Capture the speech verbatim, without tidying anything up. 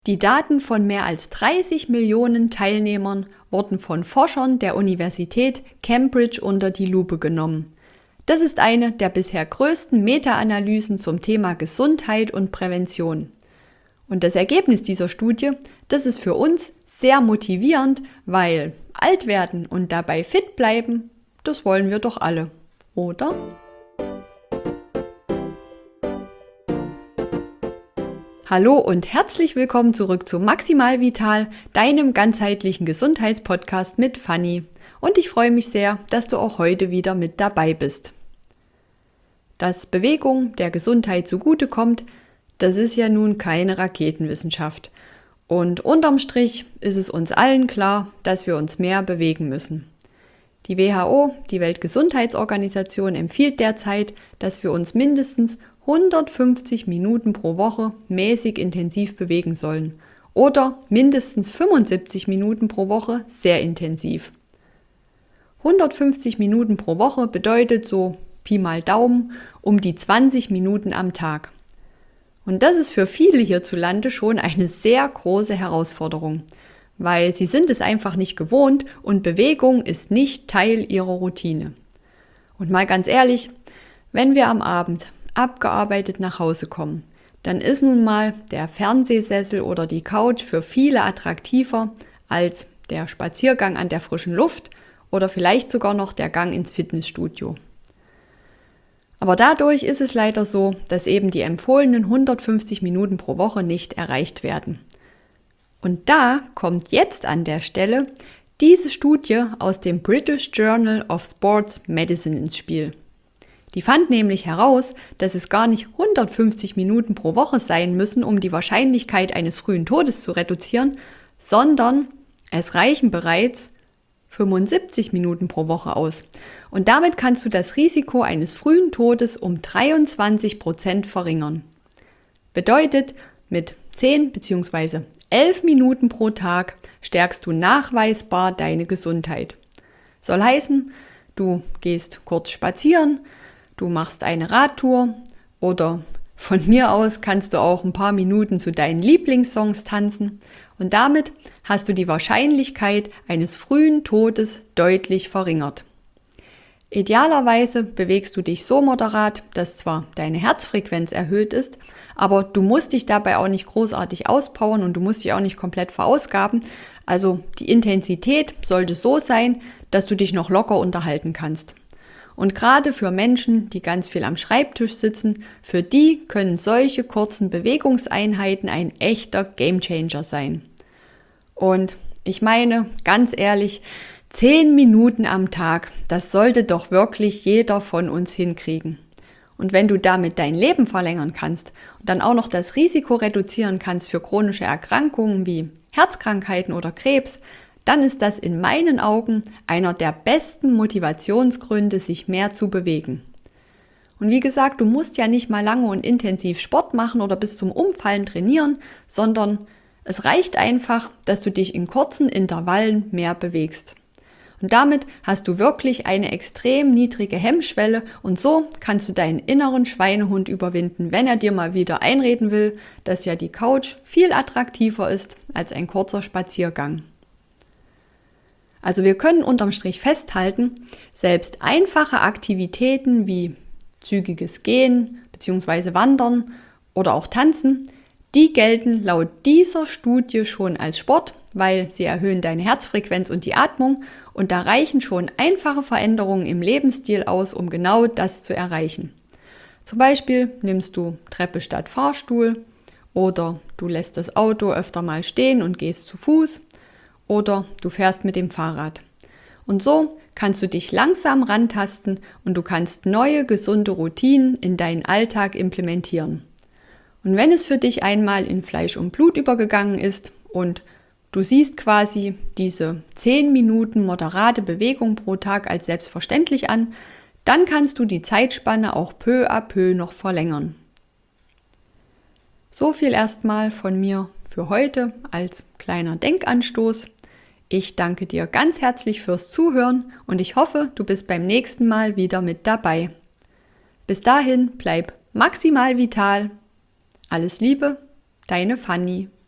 Die Daten von mehr als dreißig Millionen Teilnehmern wurden von Forschern der Universität Cambridge unter die Lupe genommen. Das ist eine der bisher größten Meta-Analysen zum Thema Gesundheit und Prävention. Und das Ergebnis dieser Studie, das ist für uns sehr motivierend, weil alt werden und dabei fit bleiben, das wollen wir doch alle, oder? Hallo und herzlich willkommen zurück zu Maximal Vital, deinem ganzheitlichen Gesundheitspodcast mit Fanny. Und ich freue mich sehr, dass du auch heute wieder mit dabei bist. Dass Bewegung der Gesundheit zugutekommt, das ist ja nun keine Raketenwissenschaft. Und unterm Strich ist es uns allen klar, dass wir uns mehr bewegen müssen. Die W H O, die Weltgesundheitsorganisation, empfiehlt derzeit, dass wir uns mindestens hundertfünfzig Minuten pro Woche mäßig intensiv bewegen sollen oder mindestens fünfundsiebzig Minuten pro Woche sehr intensiv. hundertfünfzig Minuten pro Woche bedeutet so Pi mal Daumen um die zwanzig Minuten am Tag. Und das ist für viele hierzulande schon eine sehr große Herausforderung, weil sie sind es einfach nicht gewohnt und Bewegung ist nicht Teil ihrer Routine. Und mal ganz ehrlich, wenn wir am Abend abgearbeitet nach Hause kommen, dann ist nun mal der Fernsehsessel oder die Couch für viele attraktiver als der Spaziergang an der frischen Luft oder vielleicht sogar noch der Gang ins Fitnessstudio. Aber dadurch ist es leider so, dass eben die empfohlenen hundertfünfzig Minuten pro Woche nicht erreicht werden. Und da kommt jetzt an der Stelle diese Studie aus dem British Journal of Sports Medicine ins Spiel. Die fand nämlich heraus, dass es gar nicht hundertfünfzig Minuten pro Woche sein müssen, um die Wahrscheinlichkeit eines frühen Todes zu reduzieren, sondern es reichen bereits fünfundsiebzig Minuten pro Woche aus. Und damit kannst du das Risiko eines frühen Todes um dreiundzwanzig Prozent verringern. Bedeutet, mit zehn bzw. elf Minuten pro Tag stärkst du nachweisbar deine Gesundheit. Soll heißen, du gehst kurz spazieren, du machst eine Radtour oder von mir aus kannst du auch ein paar Minuten zu deinen Lieblingssongs tanzen und damit hast du die Wahrscheinlichkeit eines frühen Todes deutlich verringert. Idealerweise bewegst du dich so moderat, dass zwar deine Herzfrequenz erhöht ist, aber du musst dich dabei auch nicht großartig auspowern und du musst dich auch nicht komplett verausgaben. Also die Intensität sollte so sein, dass du dich noch locker unterhalten kannst. Und gerade für Menschen, die ganz viel am Schreibtisch sitzen, für die können solche kurzen Bewegungseinheiten ein echter Gamechanger sein. Und ich meine, ganz ehrlich, zehn Minuten am Tag, das sollte doch wirklich jeder von uns hinkriegen. Und wenn du damit dein Leben verlängern kannst und dann auch noch das Risiko reduzieren kannst für chronische Erkrankungen wie Herzkrankheiten oder Krebs, dann ist das in meinen Augen einer der besten Motivationsgründe, sich mehr zu bewegen. Und wie gesagt, du musst ja nicht mal lange und intensiv Sport machen oder bis zum Umfallen trainieren, sondern es reicht einfach, dass du dich in kurzen Intervallen mehr bewegst. Und damit hast du wirklich eine extrem niedrige Hemmschwelle und so kannst du deinen inneren Schweinehund überwinden, wenn er dir mal wieder einreden will, dass ja die Couch viel attraktiver ist als ein kurzer Spaziergang. Also wir können unterm Strich festhalten, selbst einfache Aktivitäten wie zügiges Gehen bzw. Wandern oder auch Tanzen, die gelten laut dieser Studie schon als Sport, weil sie erhöhen deine Herzfrequenz und die Atmung und da reichen schon einfache Veränderungen im Lebensstil aus, um genau das zu erreichen. Zum Beispiel nimmst du Treppe statt Fahrstuhl oder du lässt das Auto öfter mal stehen und gehst zu Fuß. Oder du fährst mit dem Fahrrad. Und so kannst du dich langsam rantasten und du kannst neue, gesunde Routinen in deinen Alltag implementieren. Und wenn es für dich einmal in Fleisch und Blut übergegangen ist und du siehst quasi diese zehn Minuten moderate Bewegung pro Tag als selbstverständlich an, dann kannst du die Zeitspanne auch peu à peu noch verlängern. So viel erstmal von mir für heute als kleiner Denkanstoß. Ich danke dir ganz herzlich fürs Zuhören und ich hoffe, du bist beim nächsten Mal wieder mit dabei. Bis dahin bleib maximal vital. Alles Liebe, deine Fanny.